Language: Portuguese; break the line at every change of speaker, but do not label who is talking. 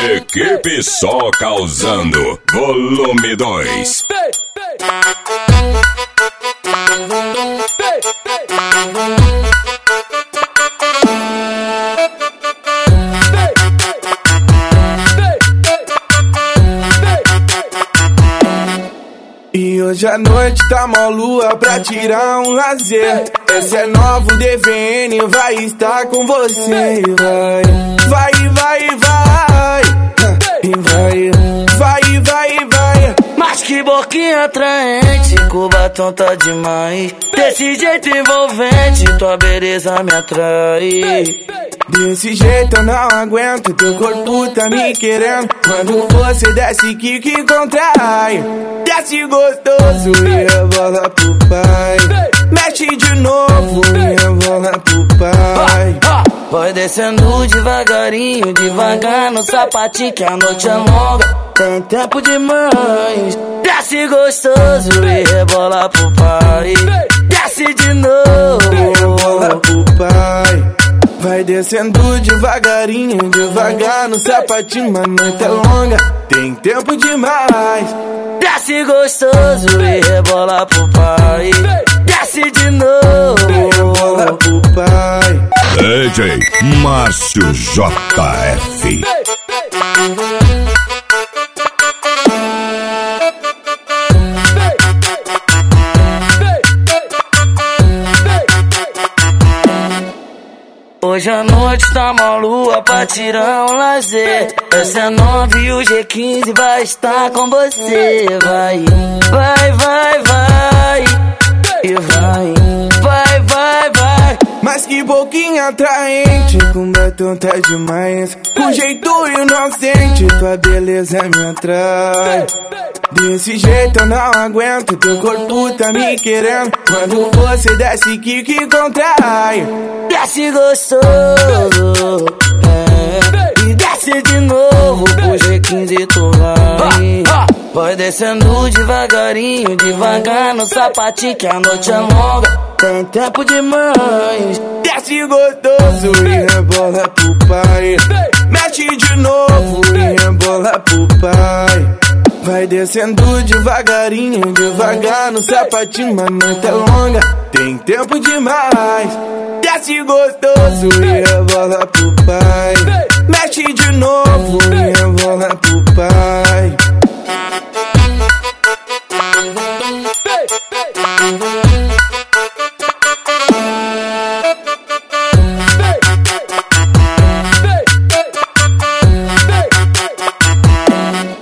Equipe Só Causando, volume 2.
E hoje à noite tá mó lua pra tirar um lazer. Esse é novo DVN, vai estar com você. Vai, vai, vai.
Mas que boquinha atraente, com batom tá demais. Desse jeito envolvente, tua beleza me atrai.
Desse jeito eu não aguento, teu corpo tá me querendo. Quando você desce, que contrai. Desce gostoso e rebola pro pai. Mexe de novo e rebola pro pai.
Vai descendo devagarinho, devagar no sapatinho, que a noite é longa, tem tempo demais. Desce gostoso e rebola pro pai. Desce de novo
e rebola pro pai. Vai descendo devagarinho, devagar no sapatinho, a noite é longa, tem tempo demais.
Desce gostoso e rebola pro pai. Desce de novo
e rebola pro pai.
DJ Márcio JF.
Hoje à noite tá mó lua pra tirar um lazer. Essa é 9 e o G15 vai estar com você. Vai, vai, vai, vai. E vai, vai, vai, vai.
Mas que boquinha atraente, com batom tá demais. Com jeito inocente, tua beleza me atrai. Desse jeito eu não aguento, teu corpo tá me querendo. Quando você desce, que contrai.
Desce gostoso, e desce de novo, pro G15 tu vai. Vai descendo devagarinho, devagar no sapatinho, que a noite é longa, tem tempo demais.
Desce gostoso e rebola pro pai. Mexe de novo e rebola pro pai. Vai descendo devagarinho, devagar no sapatinho, a noite é longa, tem tempo demais. Desce gostoso e rebola pro pai.